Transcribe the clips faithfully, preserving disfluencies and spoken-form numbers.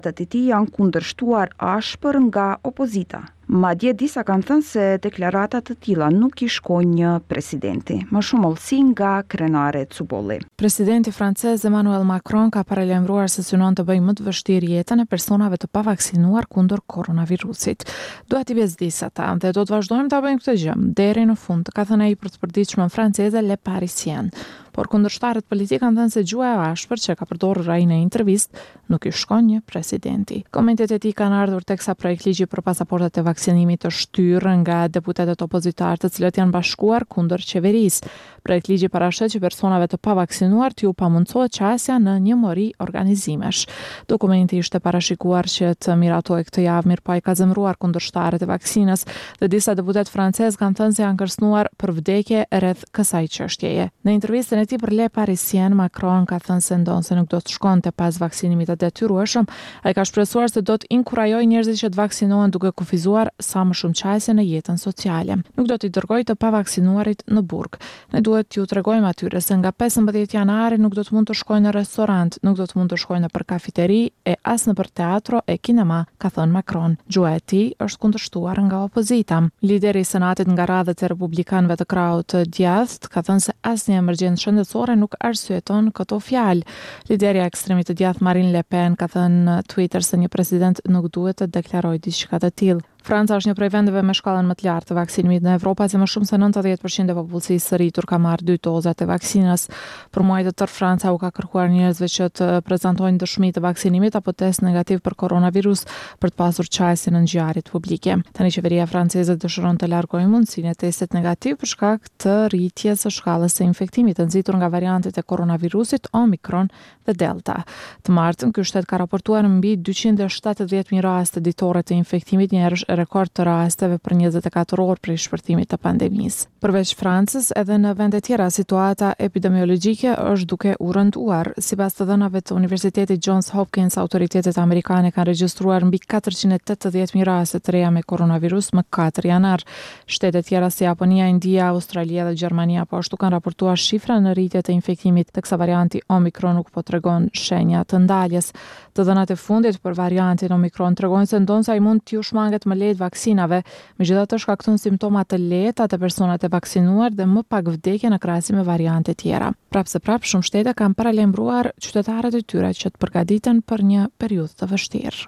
Të tij janë kundërshtuar ashpër nga opozita. Madje disa kanë thënë se deklarata të tilla nuk i shkojnë një presidenti. Më shumë olsi nga krenare Cubolli. Presidenti francez Emmanuel Macron ka paralajmëruar se synon të bëjë më të vështirë jetën e personave të pavaksinuar kundër koronavirusit. Dua t'i bezdis ata dhe do të vazhdojmë ta bëjmë këtë gjë deri në fund, ka thënë ai për të përditshmën franceze Le Parisien. Por kundërshtarët politik kanë thënë se gjuha e ashpër që ka përdorur ai në intervistë nuk i shkon një presidenti. Komentet e tij kanë ardhur teksa projekt ligji për pasaportat e vaksinimit të shtyrë nga deputetët opozitar, të cilët janë bashkuar kundër qeverisë. Projekt ligji parashët që personave të pavaksinuar t'ju pamundsohet qasja në një mori organizimesh. Dokumenti ishte parashikuar që të miratohej këtë javë, mirëpo ai ka zemëruar kundërshtarët e vaksinës dhe disa deputet francez kanë thënë se janë kërcënuar për vdekje rreth kësaj çështjeje. Në intervistën e tij për Le Parisien, Macron ka thënë se ndonë se nuk do të shkonte pas vaksinimit të detyrueshëm. Ai ka shpresuar se do të inkurajojë njerëzit që të vaksinohen duke kufizuar sa më shumë qasje në jetën sociale. Nuk do t'i dërgojë të pavaksinuarit në burg. Ne duhet t'ju tregojmë atyre se nga pesëmbëdhjetë janari nuk do të mund të shkojnë në restorant, nuk do të mund të shkojnë nëpër kafeteri e as nëpër teatro e kinema, ka thënë Macron. Gjuha e tij është kundërshtuar nga opozita. Lideri i Senatit nga radhët e republikanëve të krahut djathtë ka thënë se asnjë emergjencë shëndetësore nuk arsyeton këto fjalë. Lideri i ekstremit të djathtë Marine Le Pen ka thënë në Twitter se një president nuk duhet të deklarojë diçka të tillë. Franca është një prej vendeve me shkallën më të lartë të vaksinimit në Evropë, se më shumë se nëntëdhjetë përqind e popullsisë së rritur ka marrë dy dozat e vaksinës. Për muaj të tërë Franca u ka kërkuar njerëzve që të prezantojnë dëshmi të vaksinimit apo test negativ për koronavirus për të pasur qasje në ngjarjet publike. Tani qeveria franceze dëshiron të largojë mundësinë e testit negativ për shkak të rritjes së shkallës së infektimit të nxitur nga variantet e koronavirusit Omicron dhe Delta. Të martën ky shtet ka raportuar mbi dyqind e shtatëdhjetë mijë raste ditore të infektimit, një rekord të rasteve për njëzet e katër orë prej shpërthimit të pandemisë. Përveç Francës, edhe në vende tjera situata epidemiologjike është duke u rënduar. Sipas të dhënave të Universitetit Johns Hopkins, autoritetet amerikane kanë regjistruar mbi katërqind e tetëdhjetë mijë raste të reja me koronavirus më katër janar. Shtete tjera si Japonia, India, Australia dhe Gjermania po ashtu kanë raportuar shifra në rritje të infektimit, teksa varianti Omicron nuk po tregon shenja të ndaljes. Të dhënat e fundit për variantin Omicron tregojnë se ndonse ai mund t'ju shmanget më lehtë vaksinave, megjithatë shkakton simptoma të lehta te personat e vaksinuar dhe më pak vdekje në krahasim me variante tjera. Prapse prap shumë shtete kanë paralajmëruar qytetarët e tyre që të përgatiten për një periudhë të vështirë.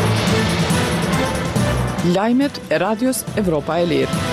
Lajmet e Radios Evropa e Lirë.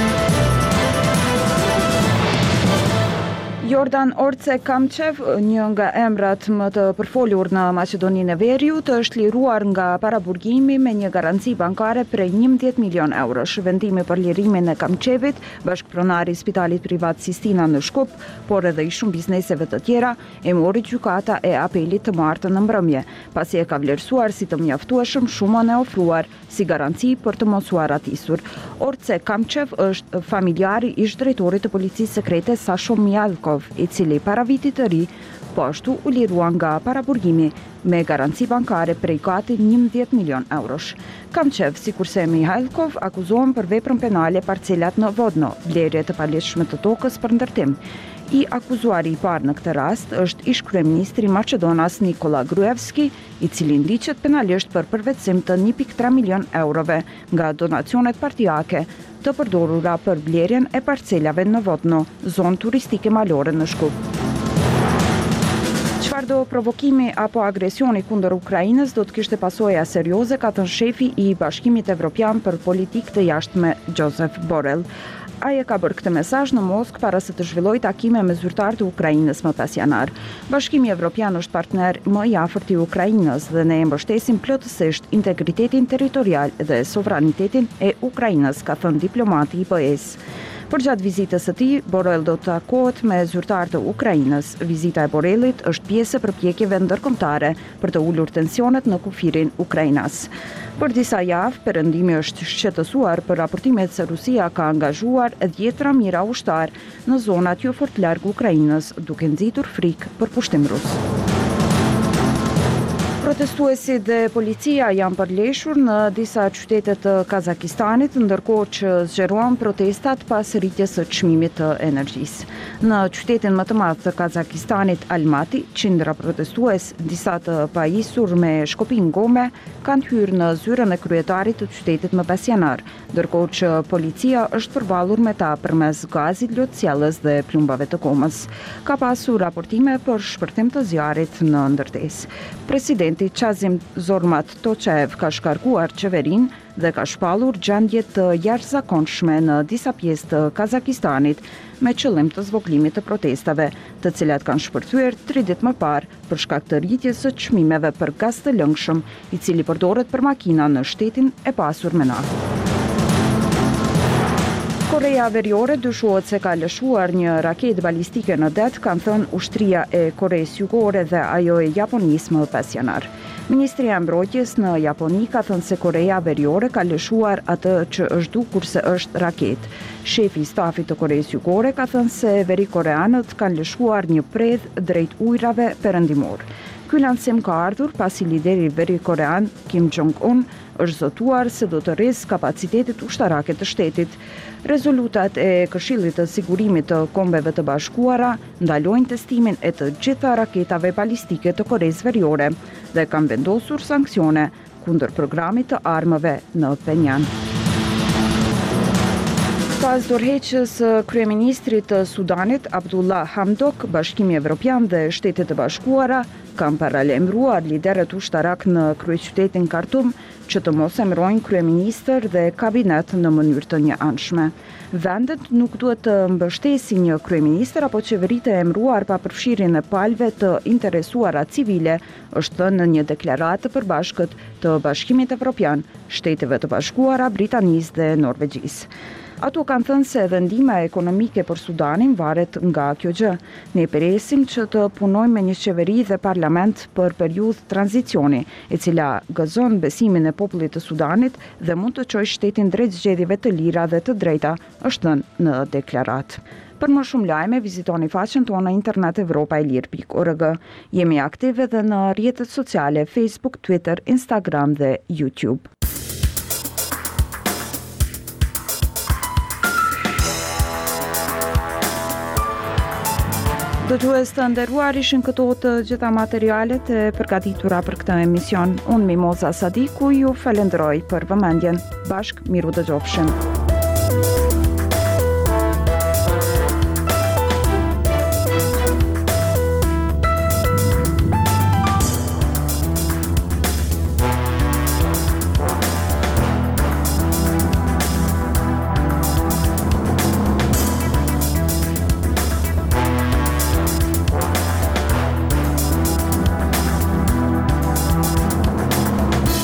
Jordan Orce Kamçev, një nga emrat më të përfolur në Maqedoninë e Veriut, është liruar nga paraburgimi me një garanci bankare prej njëmbëdhjetë milion eurosh. Vendimi për lirimin e Kamçevit, bashkëpronari i spitalit privat Sistina në Shkup, por edhe i shumë bizneseve të tjera, e mori gjykata e apelit të martën në mbrëmje, pasi e ka vlerësuar si të mjaftueshëm shumën e ofruar si garanci për të mos u arratisur. Orce Kamçev është familjari i ish drejtorit të policisë sekrete Sasho Mjalkov, i cili para vitit të ri po ashtu u lirua nga paraburgimi me garanci bankare prej gati njëmbëdhjetë milion eurosh. Kamçev, sikurse Mihajlkov, akuzohen për veprën penale parcelat në Vodno, blerje të palegjshme të tokës për ndërtim. I akuzuari i parë në këtë rast është ish kryeministri i Maqedonas Nikola Gruevski, i cili ndiqet penalisht për përvetësim të një pikë tre milion eurove nga donacionet partijake të përdorura për blerjen e parcelave në Vodno, zonë turistike malore në Shkup. Çfarëdo provokimi apo agresioni kundër Ukrainës do të kishte pasoja serioze, ka thënë shefi i Bashkimit Evropian për Politikë të Jashtme Josep Borrell. Ai e ka bërë këtë mesazh në Moskë para se të zhvillojë takime me zyrtarë të Ukrainës më pas janar. Bashkimi Evropian është partner më i afërt i Ukrainës dhe ne e mbështesim plotësisht integritetin territorial dhe sovranitetin e Ukrainës, ka thënë diplomati i B E-s. Përgjatë vizitës së tij, Borrell do të takohet me zyrtarë të Ukrainës. Vizita e Borrellit është pjesë e përpjekjeve ndërkombëtare për të ulur tensionet në kufirin ukrainas. Për disa javë, perëndimi është shqetësuar për raportimet se Rusia ka angazhuar dhjetra mijëra ushtar në zonat jo fort larg Ukrainës, duke nxitur frikë për pushtim rus. Protestuesit dhe policia janë përleshur në disa qytete të Kazakistanit, ndërkohë që zgjeruan protestat pas rritjes së çmimit të energjisë. Në qytetin më të madh të Kazakistanit, Almaty, qindra protestues, disa të pajisur me shkopi ngome, kanë hyrë në zyrën e kryetarit të qytetit më pasjanar, ndërkohë që policia është përballur me ta përmes gazit lotësjellës dhe plumbave të komës. Ka pasur raportime për shpërthim të zjarrit në ndërtesë. Presidenti Qazim Zormat Toqev ka shkarkuar qeverinë dhe ka shpallur gjendje të jashtëzakonshme në disa pjesë të Kazakistanit me qëllim të zvoglimit të protestave, të cilat kanë shpërthyer tri ditë më parë për shkak të rritjes së çmimeve për gaz të lëngshëm, i cili përdoret për makina në shtetin e pasur me naftë. Korea Veriore dyshohet se ka lëshuar një raketë balistike në det, kanë thënë ushtria e Koreas Jugore dhe ajo e Japonisë më pas janar. Ministria e Mbrojtjes në Japoni ka thënë se Korea Veriore ka lëshuar atë që është dukur se është raketë. Shefi i stafit të Koreas Jugore ka thënë se verikoreanët kanë lëshuar një predh drejt ujrave perëndimor. Ky lancim ka ardhur pasi lideri verikorean Kim Jong-un është zotuar se do të rrisë kapacitetit ushtarake të shtetit. Rezolutat e Këshillit të Sigurimit të Kombeve të Bashkuara ndalojnë testimin e të gjitha raketave balistike të Koreas Veriore dhe kanë vendosur sanksione kundër programit të armëve në Penjan. Pas dorëheqjes së kryeministrit të Sudanit Abdullah Hamdok, Bashkimi Evropian dhe Shtetet e Bashkuara kanë paralajmëruar liderët ushtarak në kryeqytetin Khartoum që të mos emërojnë kryeministër dhe kabinet në mënyrë të njëanshme. Vendet nuk duhet të mbështesin një kryeministër apo qeveri të emëruar pa përfshirjen e palëve të interesuara civile, është thënë në një deklaratë të përbashkët të Bashkimit Evropian, Shteteve të Bashkuara, Britanisë dhe Norvegjisë. Ato kanë thënë se vendima ekonomike për Sudanin varet nga kjo gjë. Ne presim që të punojmë me një qeveri dhe parlament për periudhë tranzicioni, e cila gëzon besimin e popullit të Sudanit dhe mund të çojë shtetin drejt zgjedhjeve të lira dhe të drejta, është thënë në deklaratë. Për më shumë lajme, vizitoni faqen tonë në internet europa e lirë pikë org. Jemi aktive edhe në rrjetet sociale Facebook, Twitter, Instagram dhe YouTube. Dëgjues të nderuar, ishin këto të gjitha materialet e përgatitura për këtë emision. Unë Mimoza Sadiku ju falenderoj për vëmendjen. Bashk miru dëgjofshim.